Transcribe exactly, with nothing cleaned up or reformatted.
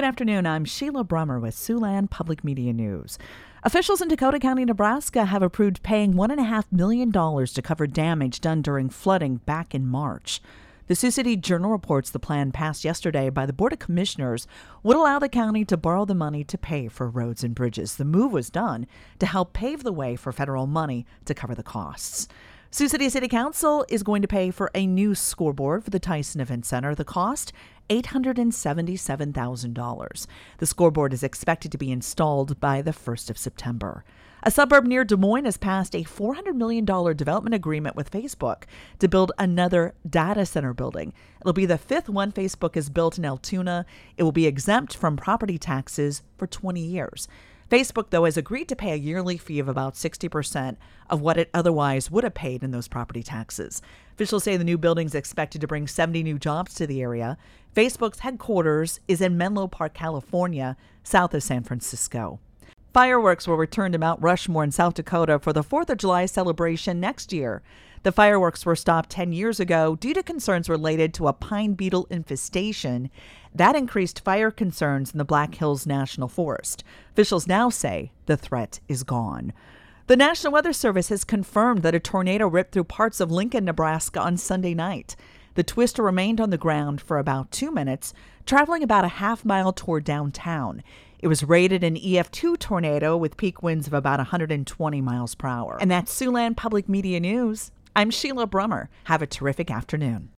Good afternoon. I'm Sheila Brummer with Siouxland Public Media News. Officials in Dakota County, Nebraska have approved paying one point five million dollars to cover damage done during flooding back in March. The Sioux City Journal reports the plan passed yesterday by the Board of Commissioners would allow the county to borrow the money to pay for roads and bridges. The move was done to help pave the way for federal money to cover the costs. Sioux City City Council is going to pay for a new scoreboard for the Tyson Event Center. The cost, eight hundred seventy-seven thousand dollars. The scoreboard is expected to be installed by the first of September. A suburb near Des Moines has passed a four hundred million dollars development agreement with Facebook to build another data center building. It'll be the fifth one Facebook has built in Altoona. It will be exempt from property taxes for twenty years. Facebook, though, has agreed to pay a yearly fee of about sixty percent of what it otherwise would have paid in those property taxes. Officials say the new building is expected to bring seventy new jobs to the area. Facebook's headquarters is in Menlo Park, California, south of San Francisco. Fireworks will return to Mount Rushmore in South Dakota for the fourth of July celebration next year. The fireworks were stopped ten years ago due to concerns related to a pine beetle infestation. That increased fire concerns in the Black Hills National Forest. Officials now say the threat is gone. The National Weather Service has confirmed that a tornado ripped through parts of Lincoln, Nebraska on Sunday night. The twister remained on the ground for about two minutes, traveling about a half mile toward downtown. It was rated an E F two tornado with peak winds of about one hundred twenty miles per hour. And that's Siouxland Public Media News. I'm Sheila Brummer. Have a terrific afternoon.